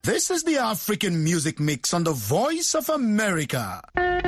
This is the African Music Mix on the Voice of America.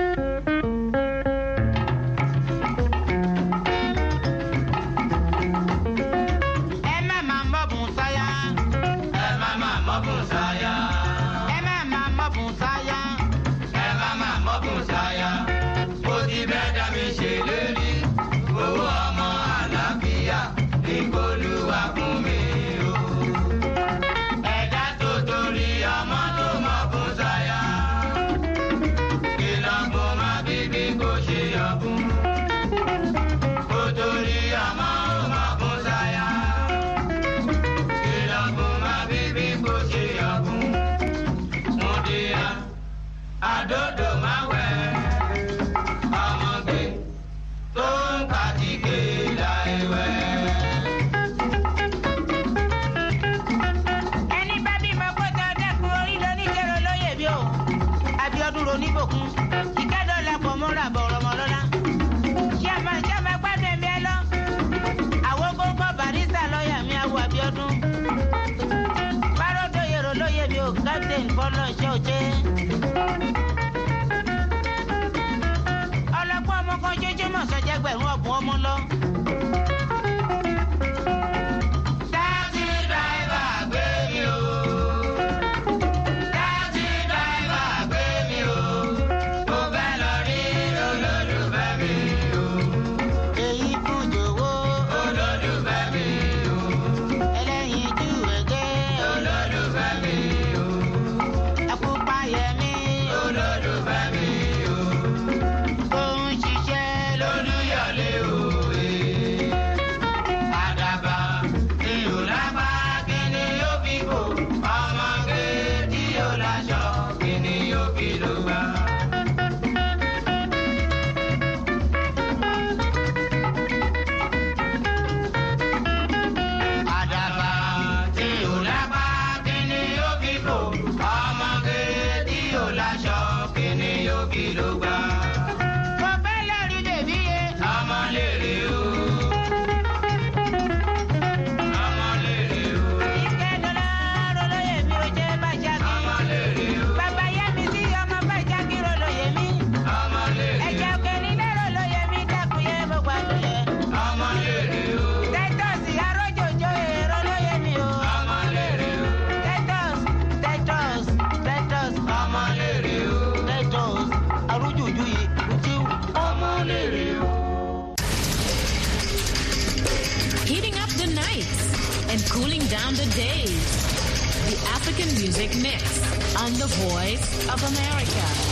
Music Mix on the Voice of America.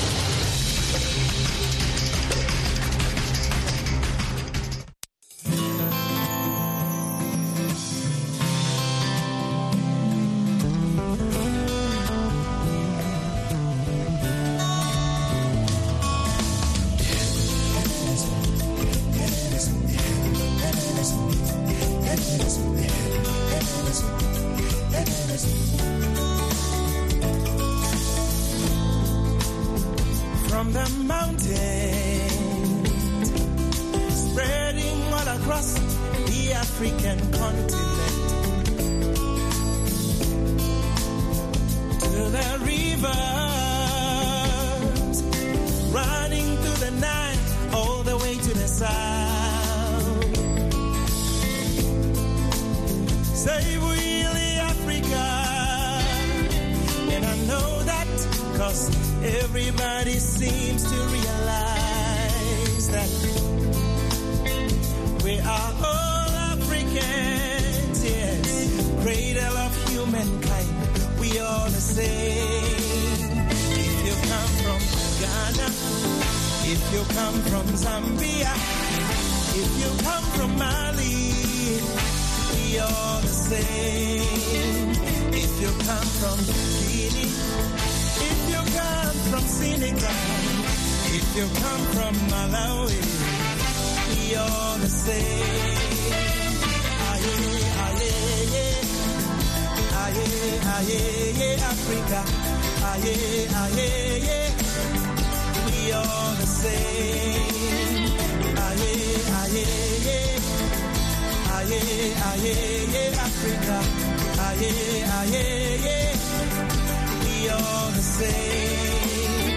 From the mountains, spreading all across the African continent, to the rivers, running through the night, all the way to the south. Say really Africa, and I know that 'cause everybody seems to realize that we are all Africans, yes, cradle of humankind, we all the same. If you come from Ghana, if you come from Zambia, if you come from Mali, we all the same. If you come from Guinea, if you come from Senegal, if you come from Malawi, we all the same. Aye, aye, aye, aye, aye, Africa. Aye, aye, we all the same. Aye, aye, aye, aye, Africa. Aye, aye, the same.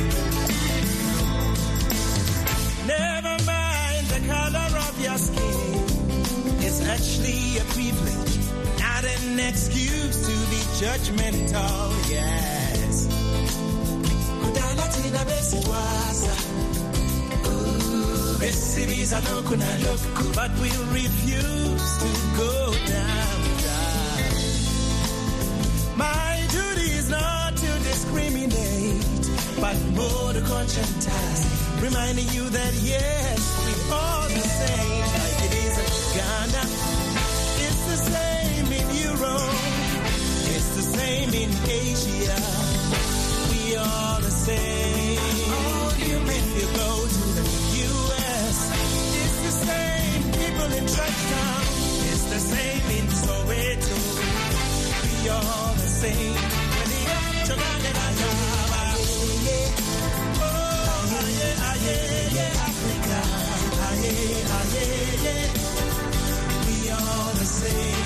Never mind the color of your skin. It's actually a privilege, not an excuse to be judgmental, yes. Kudalatina besiwaza, besibiza no kuna look, but we'll refuse to go down. My duty is not to discriminate, but more to conscientize, reminding you that yes, we're all the same. Like it is in Ghana, it's the same in Europe, it's the same in Asia. We are the same. If you go to the US, it's the same. People in Trenchtown, it's the same in Soweto. We are the same. Africa, we are the same.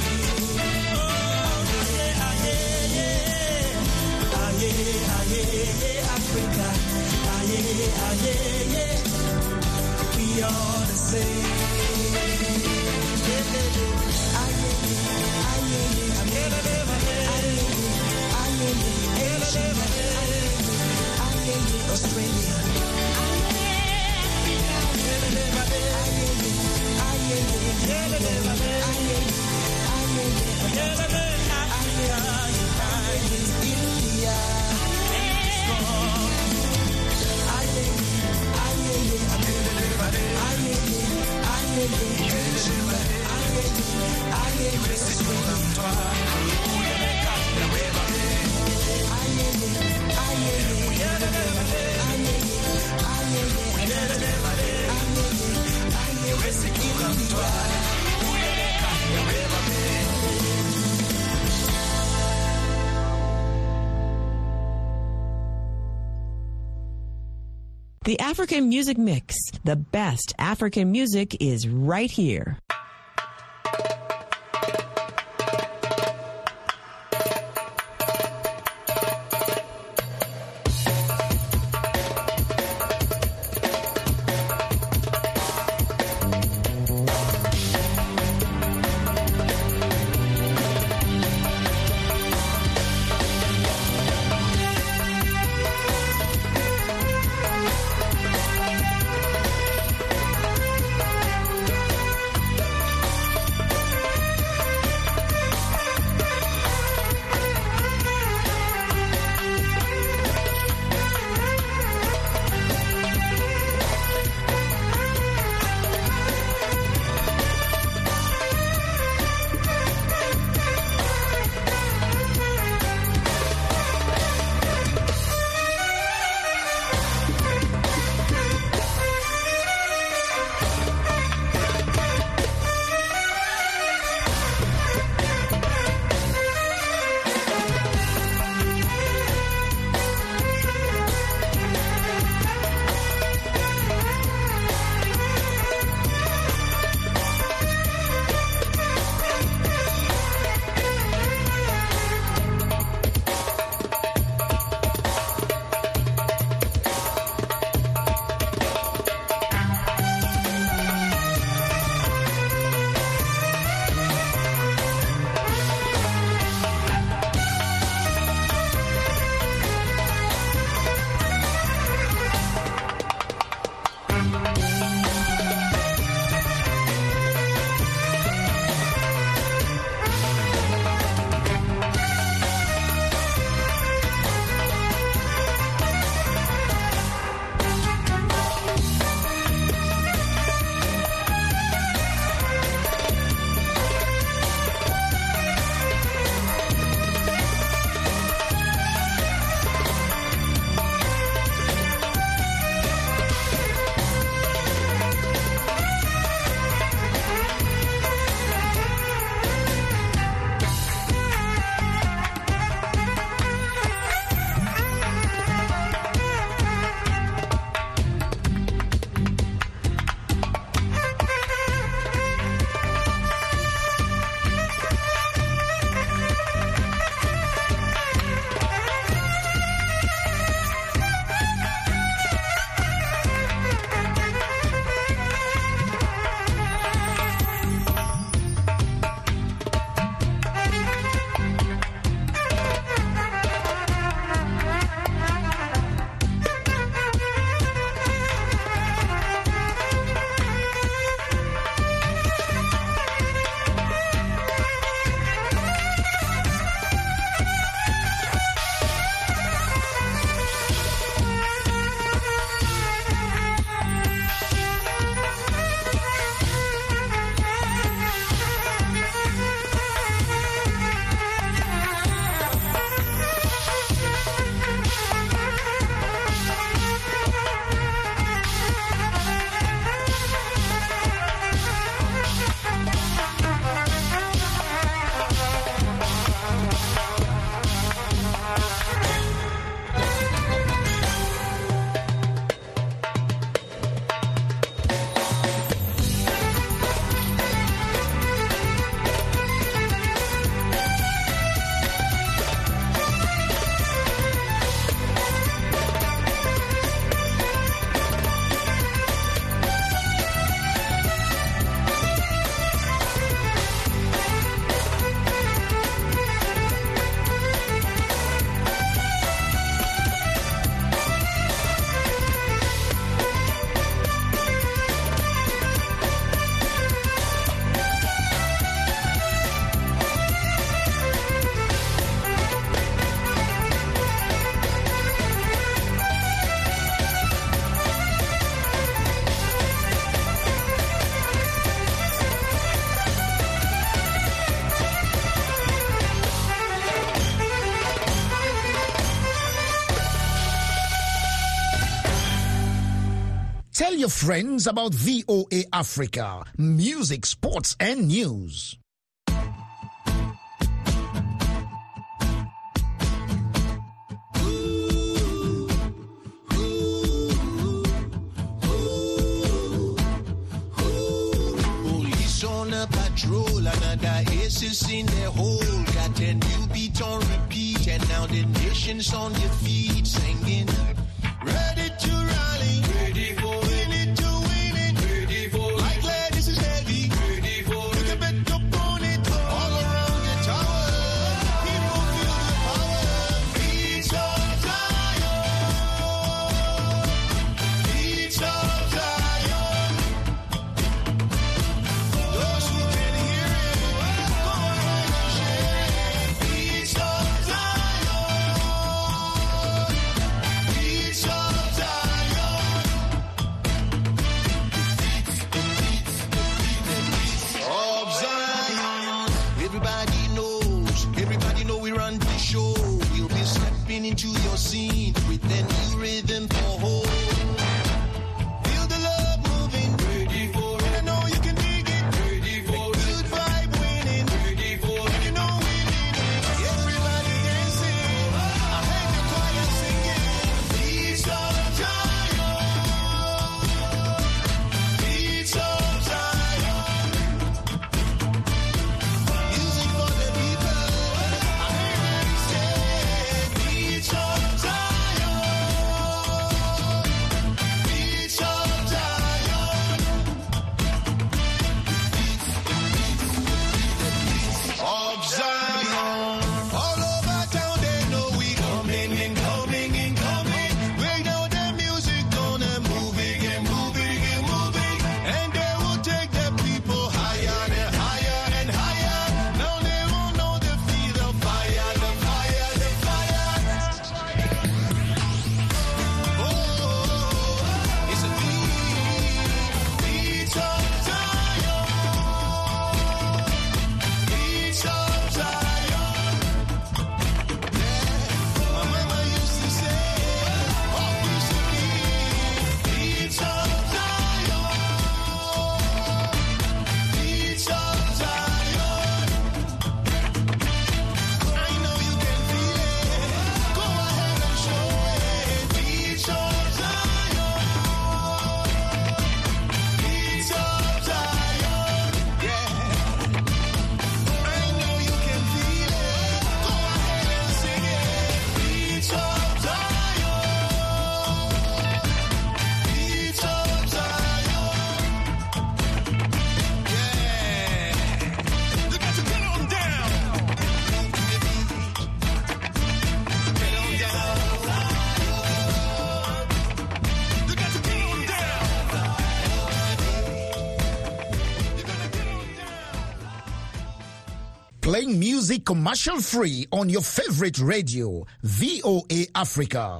Africa, we are the same. Australia. The African Music Mix. The best African music is right here. Tell your friends about VOA Africa, music, sports, and news. Patrol, another aces in the hole. Got a new beat on repeat, and now the nation's on your feet, singing. Ready to rally, ready for win it to win it, ready for like glad this is heavy, ready for you can bet up on it all around the tower. People feel the power. Beats of Zion, beats of Zion. Those who can hear it, go ahead and share it. Beats of Zion, beats of Zion. Everybody know we run the show. We'll be stepping into your scene with a new rhythm for home. Feel the love moving, ready for it. I know you can dig it, ready for it. Good vibe winning, ready for it. You know we need it. Everybody dancing, I heard the choir singing. Beats of Zion, beats of Zion. Music for the people, I heard them say. Beats of Zion, beats of Zion. Of Zion. All over town they know we coming and coming and coming. We know the music gonna moving and moving and moving. And they will take the people higher and higher and higher. Now they won't know the feel of fire, the fire, the fire. Oh, it's a beat of Zion, beats of Zion. My mama used to say, oh, we should be beats of Zion, beats of Zion. I know you can feel it. Go ahead and show it. Beats of Zion, beats of Zion. Yeah. I know you can feel it. Go ahead and sing it. Beats of Zion, beats of Zion. Yeah. You got to get on down. Get on down. You got to get on down. You gotta get on down. Playing music commercial free on your favorite radio, VOA Africa.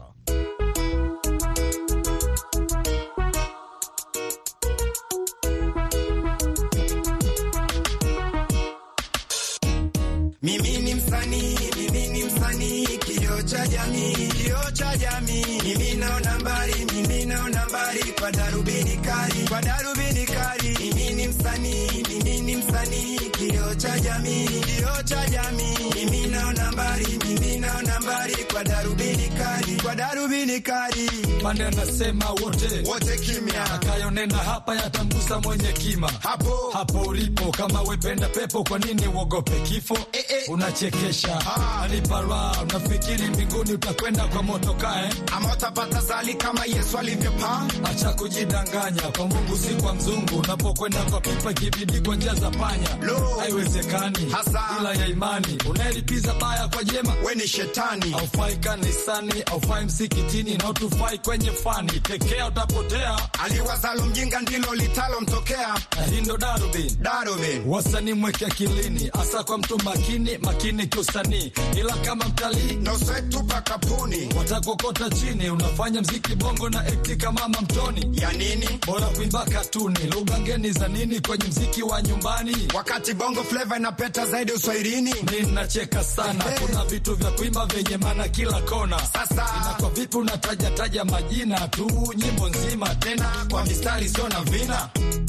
Mimi ni msanii, kioo cha jamii, Mimi naona mbali kwa darubini kali, Mimi ni msanii, kioo cha jamii, Mimi naona mbali kwa darubini kali, Mande anasema wote kimya. Akayonena hapa yatamgusa mwenye kima. Hapo ulipo kama wependa pepo, kwa nini uogope kifo? Unachekesha. Alipara unafikiri mbinguni utakwenda kwa moto kae? ama utapata zali kama Yesu alivyopaa. Acha kujidanganya, kwa Mungu si kwa mzungu. Unapokwenda kwa pipa kibidi kwa njia za panya. Haiwezekani bila ya imani. Unayelipiza baya kwa jema, we ni shetani. Haufai kanisani, haufai msikitini, na utufai kwenye fani. Tekea utapotea. Aliwazalo mjinga ndilo litalo mtokea. Na hii ndo darubini. Wasanii mweke akilini, asa kwa mtu makini kiusanii. Ila kama mtalii no swetu pakapuni, watakokota chini. Unafanya mziki bongo na ekti kama mama mtoni. Ya nini? Bora kuimba katuni. Lugha ngeni za nini kwenye mziki wa nyumbani? Wakati bongo flavor inapeta zaidi uswahilini. Ninacheka sana. Kuna vitu vya kuimba vyenye maana kila kona. Sasa Kwa vipi unataja majina tu, nyimbo nzima tena kwa mistari sio na vina.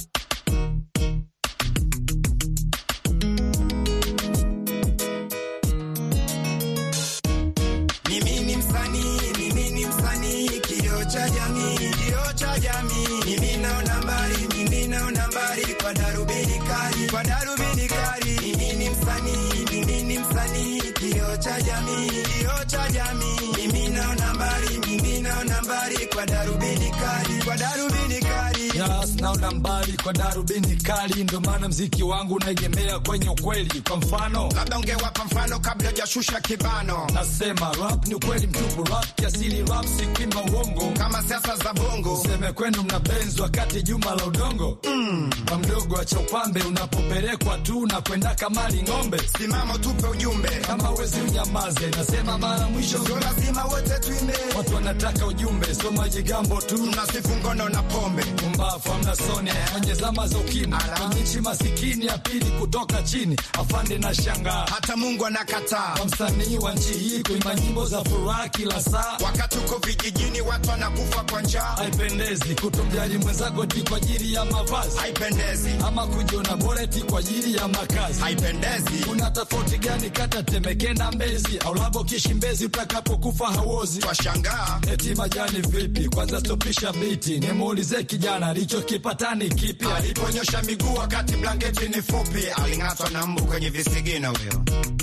Mimi ni msanii, kioo cha jamii. Mimi naona mbali kwa darubini kali. Mimi ni msanii, kioo cha jamii. Mimi naona mbali kwa darubini kali. Yes, naona mbali kwa darubini kali, ndo maana mziki wangu unaegemea kwenye ukweli. Kwa mfano, labda ungewapa mfano kabla hujashusha kibano. Nasema rap ni ukweli mtupu, rap kiasili, rap si kuimba uongo kama siasa za bongo. Seme kwenu mnabenzi wakati juma la udongo. Kwa mdogo acha upambe, unapopelekwa tu na kwenda kamali ng'ombe. Simama tupe ujumbe, kama wezi unyamaze. Nasema mara mwisho, sio lazima wote tuimbe. Watu wanataka ujumbe, sio majigambo tu. Mnasifu ngono na pombe, mbafu amna soni kwenye zama za ukimwi. Kwenye nchi masikini ya pili kutoka chini, afande na shangaa hata Mungu anakataa. Kwa msanii wa nchi hii kuimba nyimbo za furaha kila saa, wakati uko vijijini watu wanakufa kwa njaa. Haipendezi kutomjali mwenzako ti kwa ajili ya mavazi. Haipendezi ama kujiona bora ti kwa ajili ya makazi. Haipendezi. Una tofauti gani kata Temeke na Mbezi? Au labo Kishimbezi utakapokufa hauozi? Twashangaa eti majani vipi? Kwanza stopisha biti, nimuulize kijana alichokipatani kipi? Aliponyosha miguu wakati blanketi ni fupi, aling'atwa na mbu kwenye visigino huyo.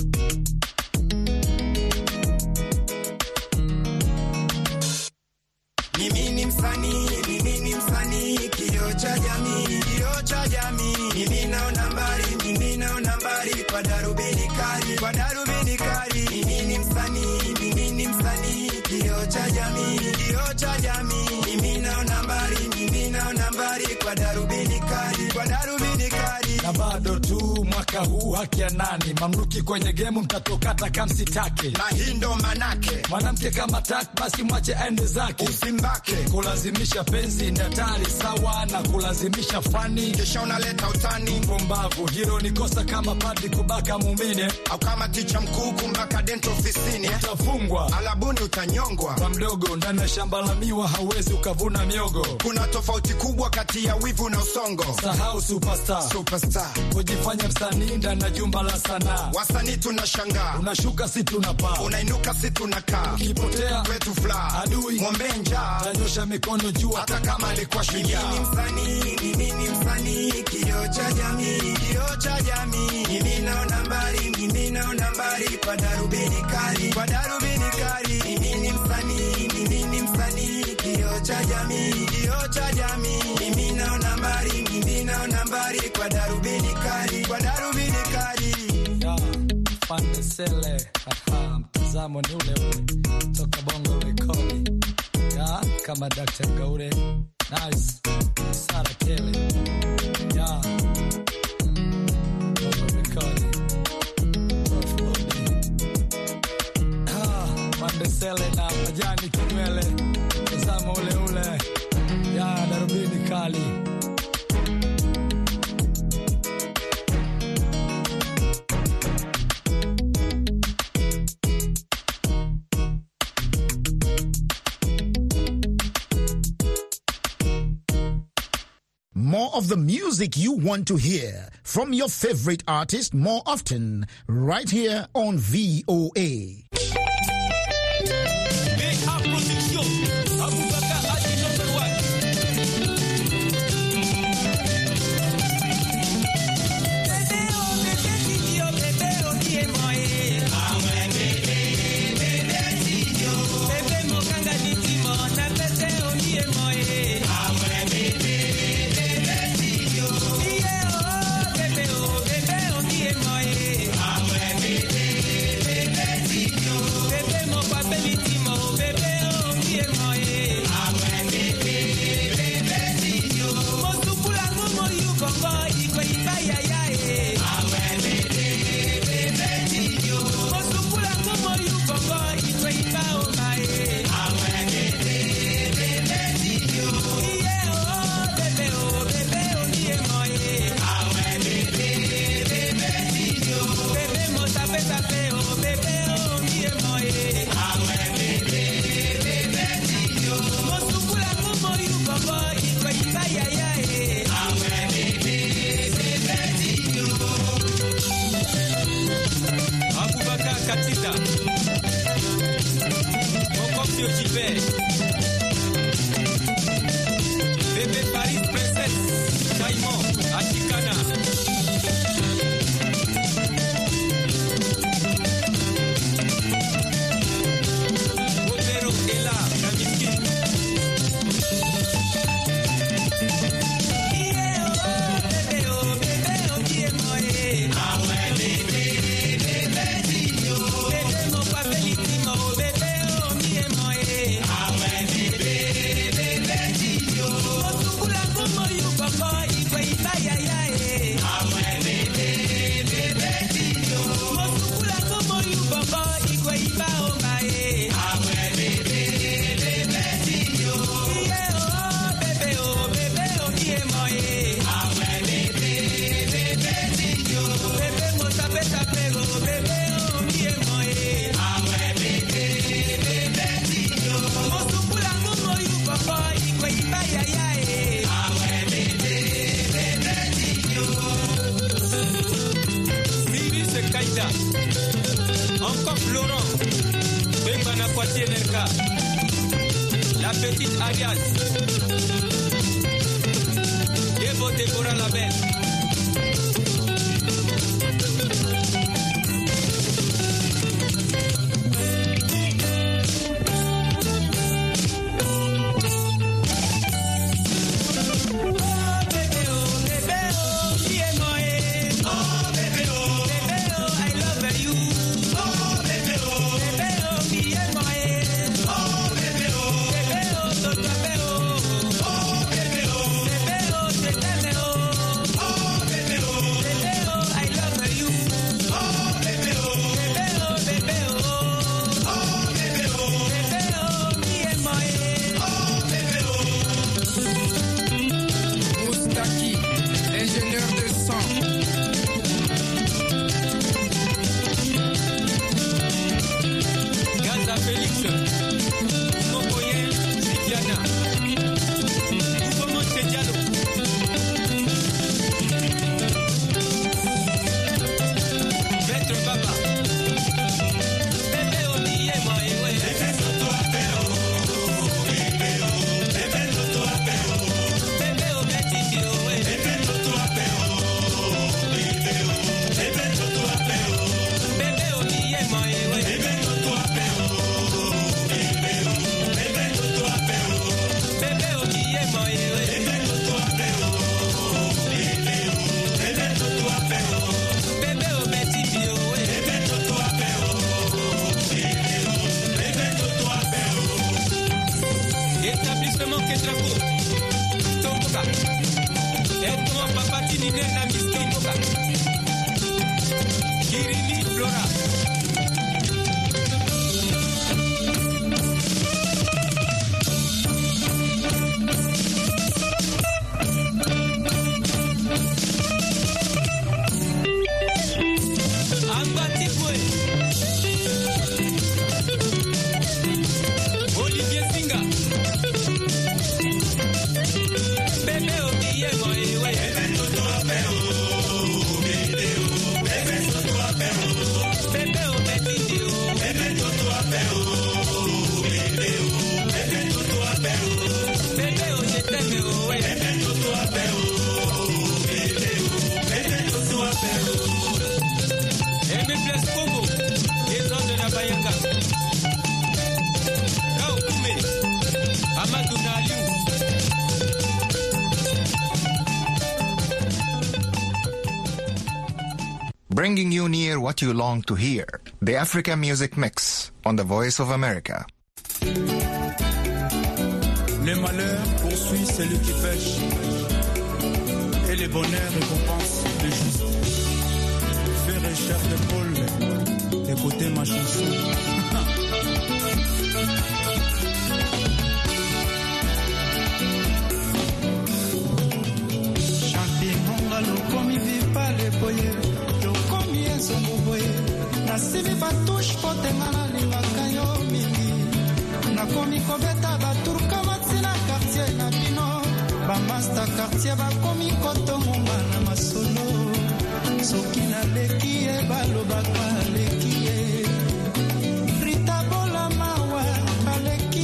Mimi ni msanii, kioo cha jamii. Mimi naona mbali kwa darubini kali. Mimi ni msanii, kioo cha jamii. Mimi naona mbali kwa darubini kali. Na bado tu mwaka huu haki ya nani? Mamluki kwenye gemu mtatokata kamsitake. Na hii ndo manake, mwanamke kama tak basi mwache aende zake. Usimbake, kulazimisha penzi ni hatari sawa na kulazimisha fani, kisha unaleta utani. Mpumbavu, hilo ni kosa kama padri kubaka muumini, au kama ticha mkuu kumbaka dento ofisini. Utafungwa, alabuni utanyongwa. Kwa mdogo ndani ya shamba la miwa hauwezi ukavuna miogo. Kuna tofauti kubwa kati ya wivu na usongo. Sahau superstar. Kujifanya msanii ndani ya jumba la sanaa. Wasanii tunashangaa, unashuka si tunapaa, unainuka si tunakaa. Ukipotea kwetu fla, adui ng'ombe njaa, tanyosha mikono juu hata kama alikuwa shujaa. Mimi ni msanii, kioo cha jamii. Mimi naona mbali kwa darubini kali. Mimi ni msanii, kioo cha jamii. Mimi naona mbali kwa darubini kali. Ya, Fande Sele, mtazamo ni ule toka Bongo Rekodi. Ya, kama Dr. Gaure, nice, Sara Kele. Ya, Bongo Rekodi, Fande Sele na majani kinywele, mtazamo ule ya darubini kali. More of the music you want to hear from your favorite artist more often, right here on VOA. Monsieur Gilbert. Bébé Paris Princesse. Caïman, Atikana. Romero est là, Kamiski. Encore Florent, Bembana Kwasi NRK, la petite Arias, Debo Deborah Labelle. Bringing you near what you long to hear. The Africa Music Mix on the Voice of America. Le malheur poursuit celui qui pêche et le bonheur récompense le juste. Frère et chef de Paul, écoutez ma chanson. Lokomi vipa le boye, lokomi ezongo boye. Nasibi batouche potenga na lingaka yo mingi. Nakomi kobeta baturka matina quartier na bino. Bamasta quartier bakomi kotongonga na masolo. Soki naleki ye balobaka leki ye. Rita bola mawa baleki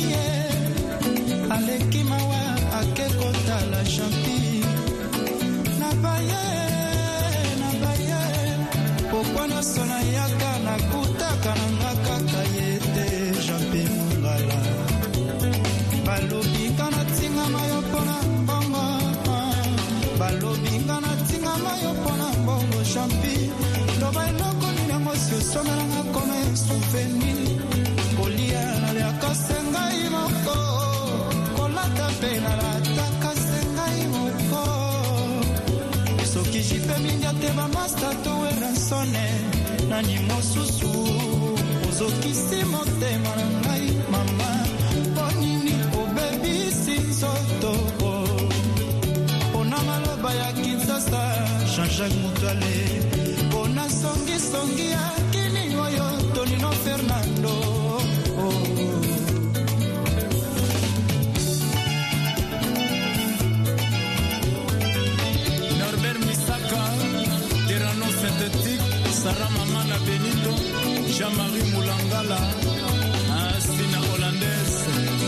nani mosusu ozokisi motema na ngai mama ponini obebisi nzoto pona maloba ya Kinshasa Jean-Jacques Mutale pona songi ya kini oyo Tonino Fernando Norbert Misaka Terrano Synthétique Sarah Mamana Benito Jean-Marie Moulangala Asina Hollandaise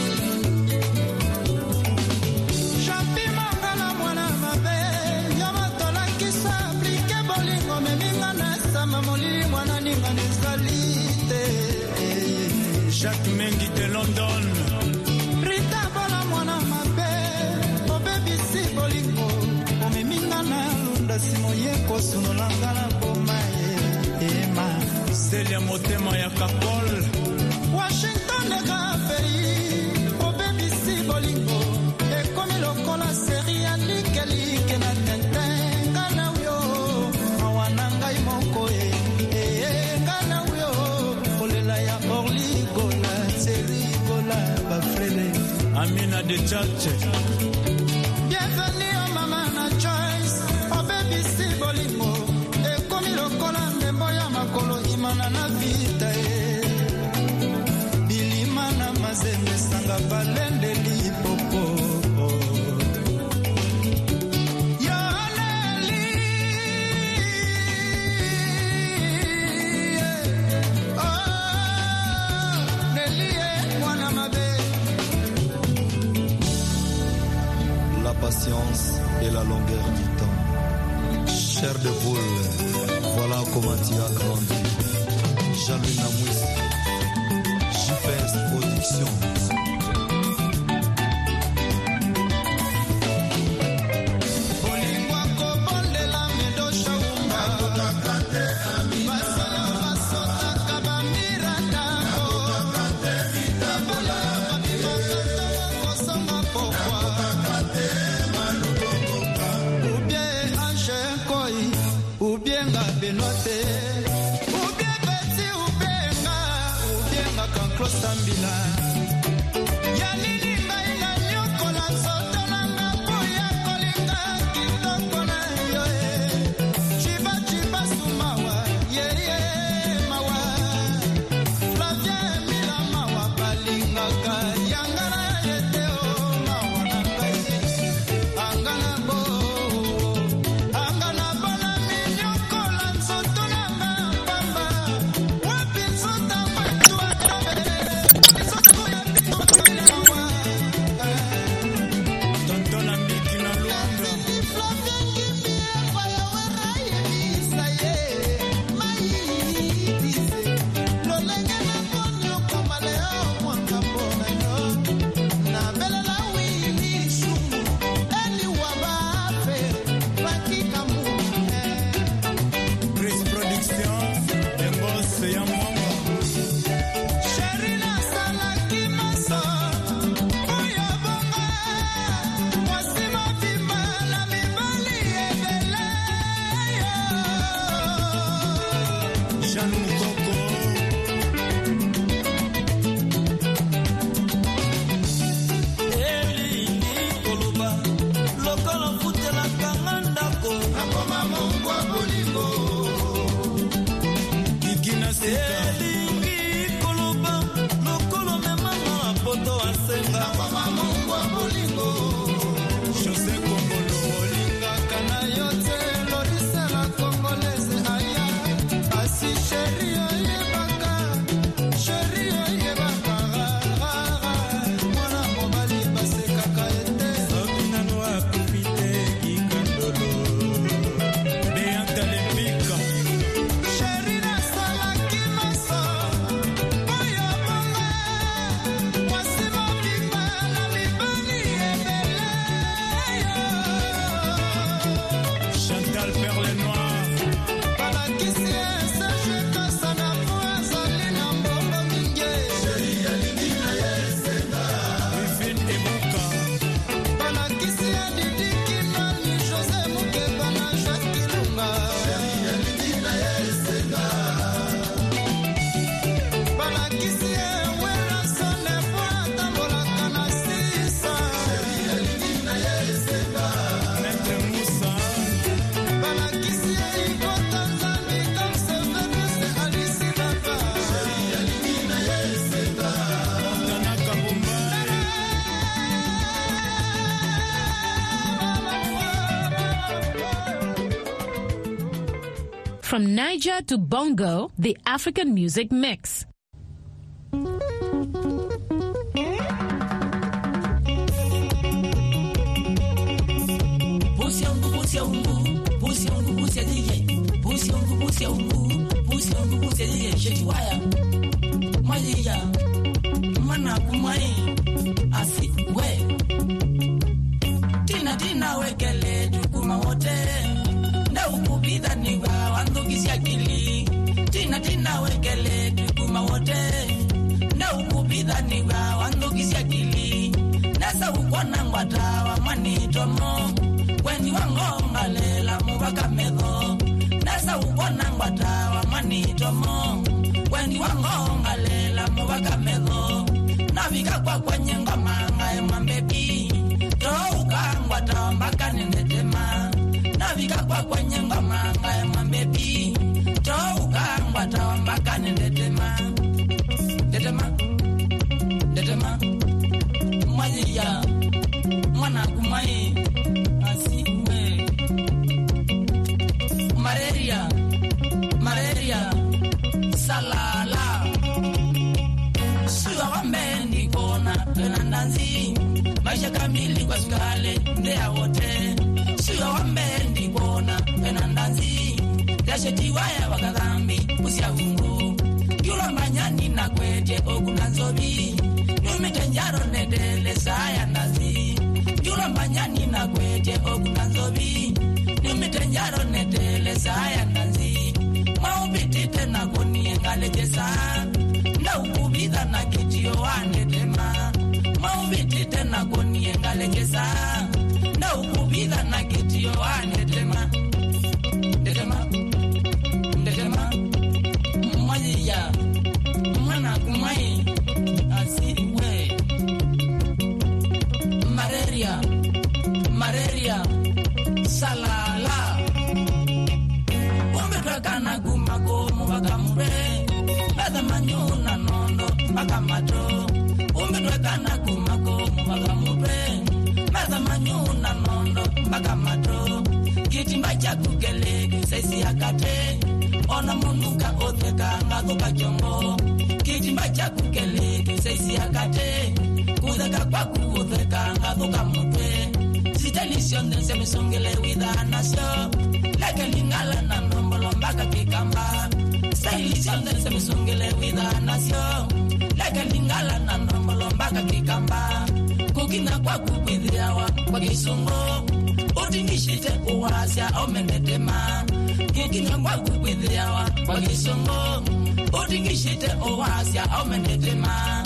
Champi Mangala mwana mabe Yamatola kisa aplike bolingo meminga na sama molili mwana ninga nezalite Jacques Mengi de London Rita Bola mwana mabe obebisi bolingo omeminga na lunda simoyeko sunolangala bomaye ema Celia Motema ya Kapol Washington Gafei obebisi bolingo ekomi lokola seri ya like na tentenga na uyo mawana ngai moko ngana uyo olela ya orligola serigola bafrele Amina de Chache Bienvenue au mama na Joyce obebisi bolingo ekomi lokola ndembo ya makolo imana na vita bilimana mazembe sanga balende lipopo La patience et la longueur du temps. Chair de poule, voilà comment tu as grandi. Jean-Louis Namouis, JPS Production. Sambila yanini ngai na nyokola nzoto nanga poya kolinga kitoko na yo chiba chiba sumawa yeye mawa Flavien Mila mawa balingaka yangana yete o mawa na ngai angana bona minyokola nzoto nanga pamba wapi nzota matu From Niger to Bongo, the African Music Mix. Tina wekele tukuma wote nda ukubidha niwa wandukisya kili Tina wekele tukuma wote nda ukubidha niwa wandukisya kili Nasa ukona ngwata wa manitomo Weni wangonga lela mubaka medho Nasa ukona ngwata wa manitomo Weni wangonga lela mubaka medho Navika kwa kwenye ngamanga ema mbebi Touka ngwata mbaka nendetema Navika kwa kwenye ngamanga ema mbebi Touka ngwata mbaka nendetema Detema Mwajia Mwana kumai Asiwe Malaria Salala Suwa wameni kona Penandanzi Maisha kamili kwa skale Ndea wote Suwa wameni kona Penandanzi Dashetiwaya wakadhambi Usia ungu Yula manyani na kwete Okunanzobi Numitenjaro nedele Saya nazi Yula manyani na kwete Okunanzobi Numitenjaro nedele Saya nazi Maubitite na koni Ngalejesa Nda ukubidha na kitio wanetema Maubitite na koni Ngalejesa Nda ukubidha na kitio wanetema Ndetema Mwajia Mwana kumai Asiwe Malaria Salala Umbetwakana gumagomu wakamure Bada manyuna nondo wakamato Umbetwakana gumagomu wakamure Bada manyuna nondo wakamato Kitimba chakugele Sesi akate Ona munuka otheka Ngagoka jongo Kitimba chakugele Sesi akate Kudeka kwa kuotheka Ngagoka mutwe Sitalisyon se misongele Wida nasyo Leke lingala na nombolo Mbaka kikamba Sitalisyon se misongele Wida nasyo Leke lingala na nombolo Mbaka kikamba Kukina kwa kupidhiawa Kwa kisungo Utingishite uwasya omendetema Kukina kwa kupidhiawa Kwa kisungo Utingishite uwasya omendetema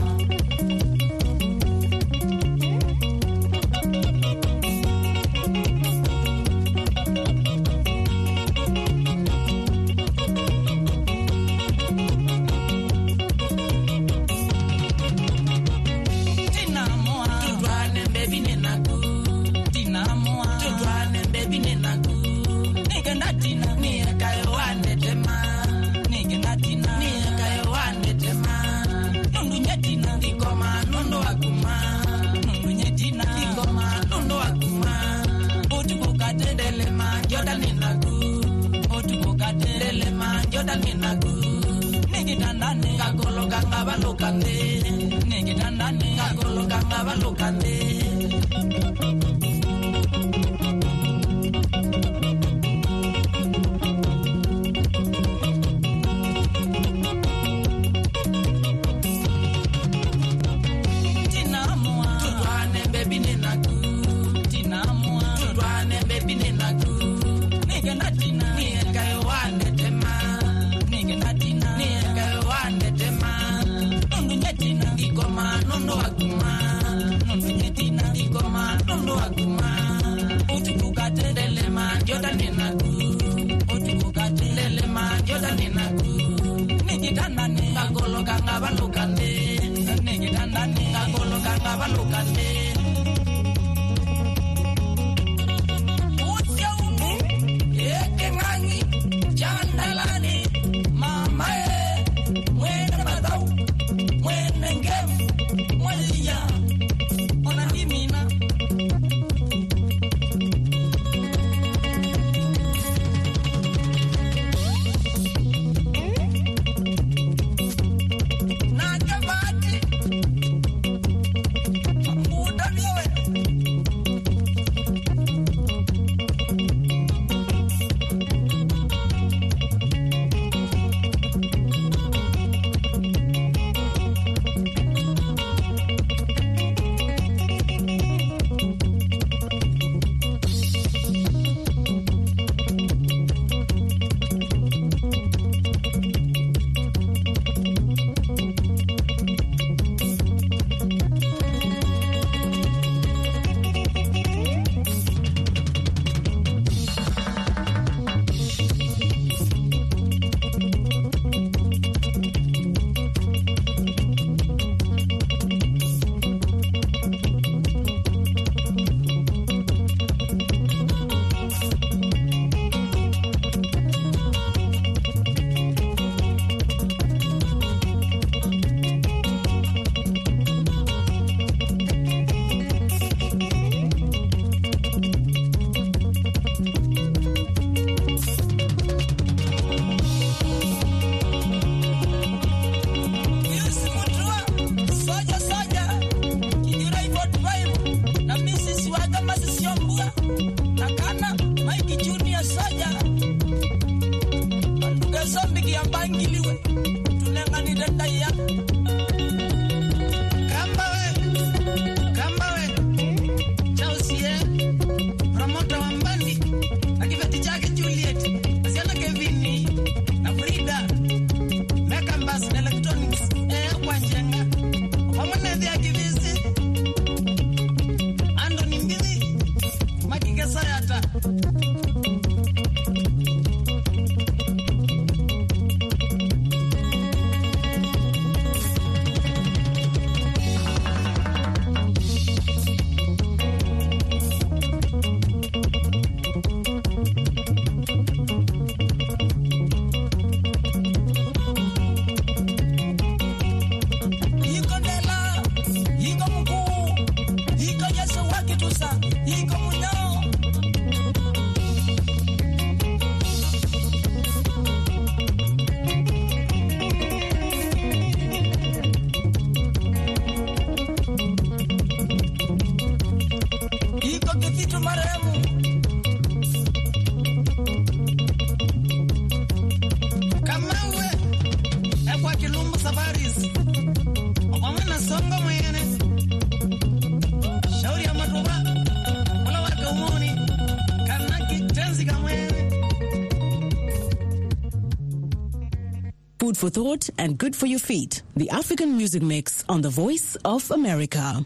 Food for thought and good for your feet. The African Music Mix on the Voice of America.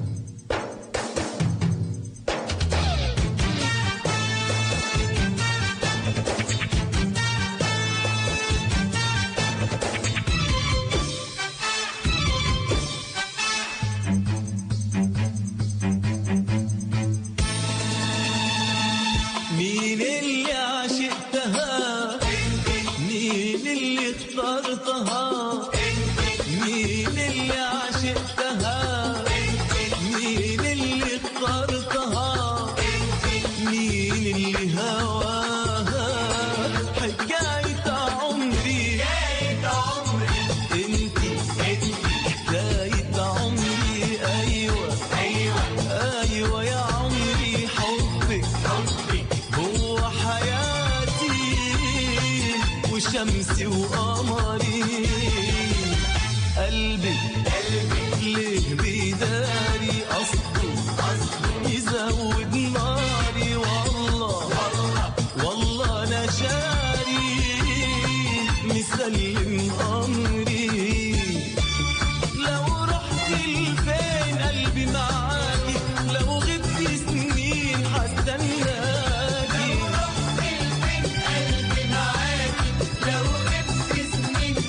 شمسي وقمري قلبي ليه بيداري قصده يزود ناري والله أنا شاري مسلم أمري لو رحت لفين قلبي معاكي لو غبت سنين هستناكي لو رحت لفين قلبي معاكي لو غبت سنين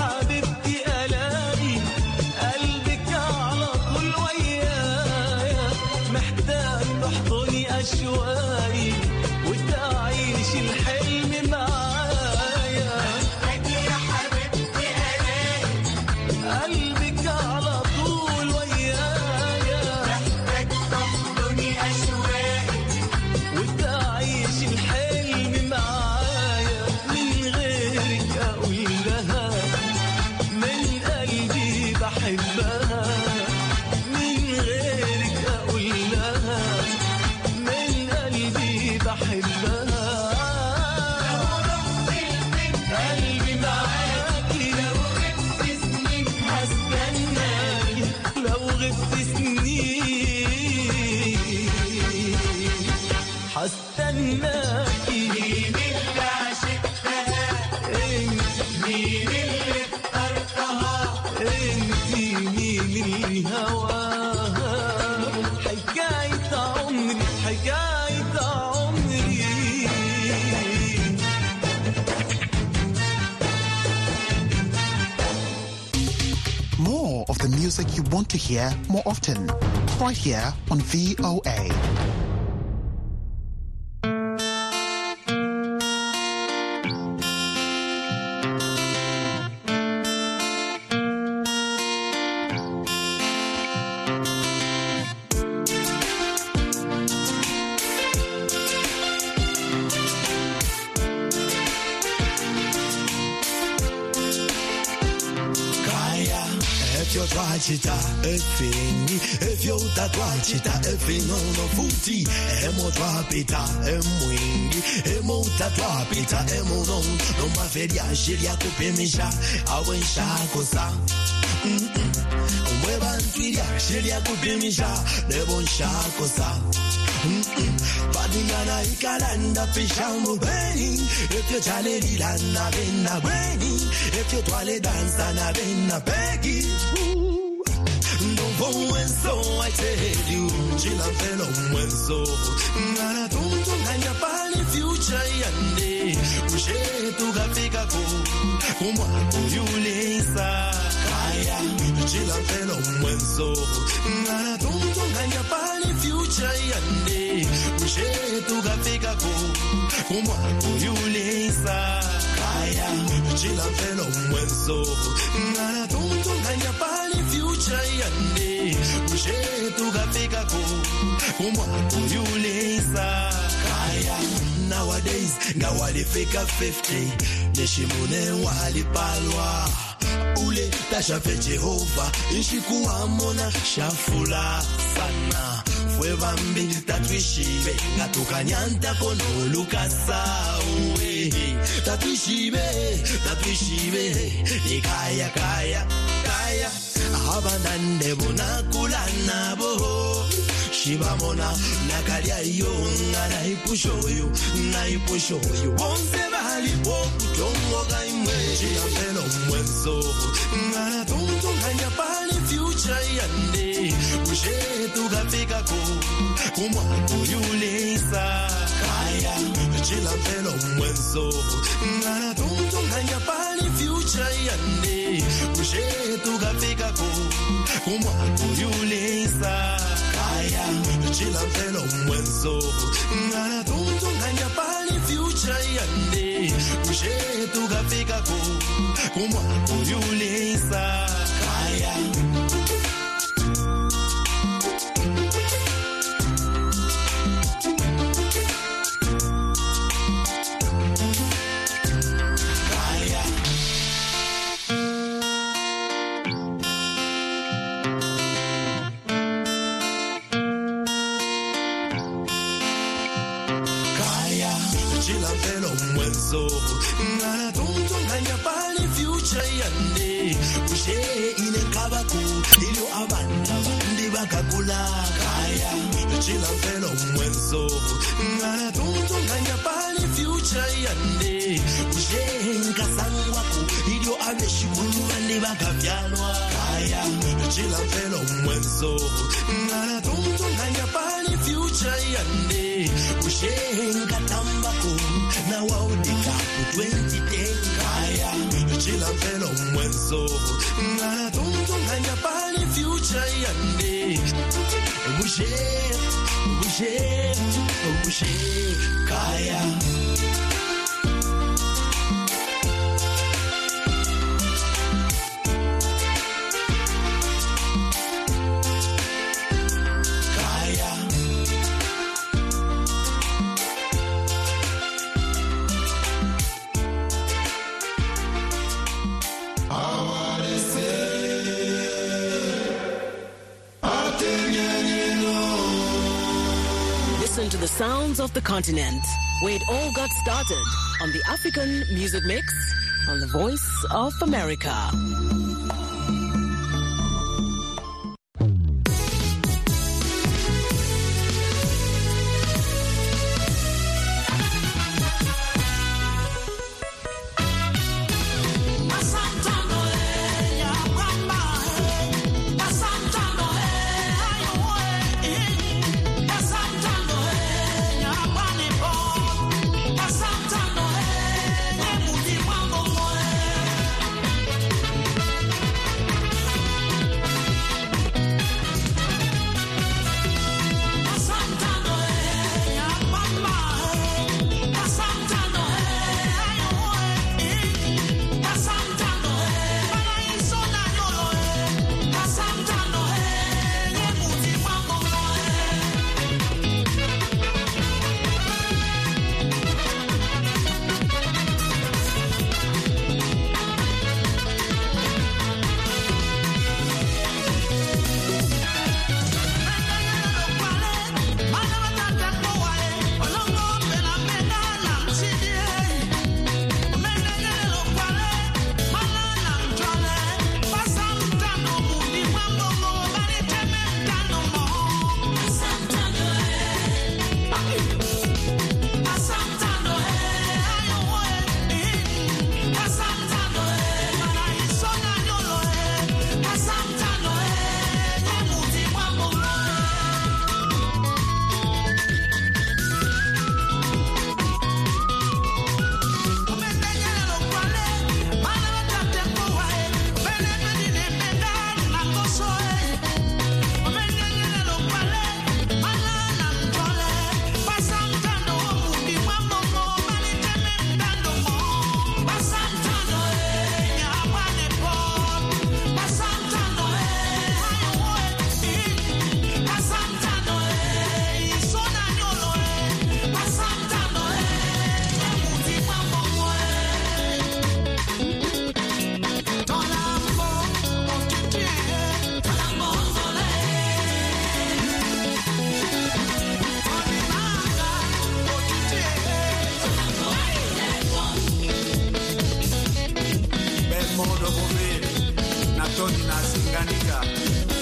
حبيبتي ألاقي قلبك على طول ويايا محتاج تحضني أشواقي وتعيش الحلم معايا يا حبيبتي ألاقي قلبك على طول ويايا محتاج تحضني أشواقي وتعيش الحلم معايا من غيرك أقول لها من قلبي بحبها من غيرك أقول لها من قلبي بحبها قلبي معاكي لو غبت سنين هستناكي لو غبت سنين هستناكي مين اللي عشقتها انت مين اللي اخترتها انت مين اللي هواها حكاية عمري حكاية عمري More of the music you want to hear more often, right here on VOA. If you try chita, efini, if you try chita, efino no futi, emo try pita, emwingi, emo try pita, emo no maferia, shiria kupimisha, awensha kosa. Umwebanturia, shiria kupimisha, lebonsha kosa. Badingana ikalanda pishamu beni. If you chale lilana bena beni. If you twale dansa na bena begi. Don't when so I tell you, chila fellow when so. Ngana tuntu nganya pali future yande. Ushe tukafika ku kumwa kuyulisa. Kaya chila fellow when so. Ngana tuntu nganya pali future yande. Ushe tukafika ku kumwa kuyulisa. Kaya chila fellow when so. Ngana tuntu nganya pali future yande. Ushe tukafika ku kumwa kuyulisa. Kaya nowadays ngawalifika 50 neshimune walipalwa ule tashafe Jehova nshikuwa mona shafula sana fwe bambi tatwishibe ngatukanyanta kono lukasa uwe tatwishibe nikaya kaya abanande bona kulana bo shibamona nakalia yo naipushoyo bonse bali bokutongo gaimwe chiyambelo mwenso ngana tuntu nganya pali future yande ushe tukafika ku kumwa kuyulisa kaya chiyambelo mwenso ngana tuntu nganya pali future yande ushe tukafika ku kumwa kuyulisa kaya chiyambelo mwenso ngana tuntu nganya pali future yande ushe tukafika ku kumwa kuyulisa kaya so ngana tuntu nganya pali future yande ushe ine kabaku ilio abanda bandi bakakula kaya chila felo mwenso ngana tuntu nganya pali future yande ushe nkasangwa ku ilio abeshikulu bandi bakavyalwa kaya chila felo mwenso ngana tuntu nganya pali future yande ushe nkatamba ku na waudika ku 2010 kaya chilapelo mwenso ngana tonto nganya pali future yande Bushe kaya Listen to the sounds of the continent, where it all got started on the African Music Mix on the Voice of America. Modo Bove, na Tony na Singanika.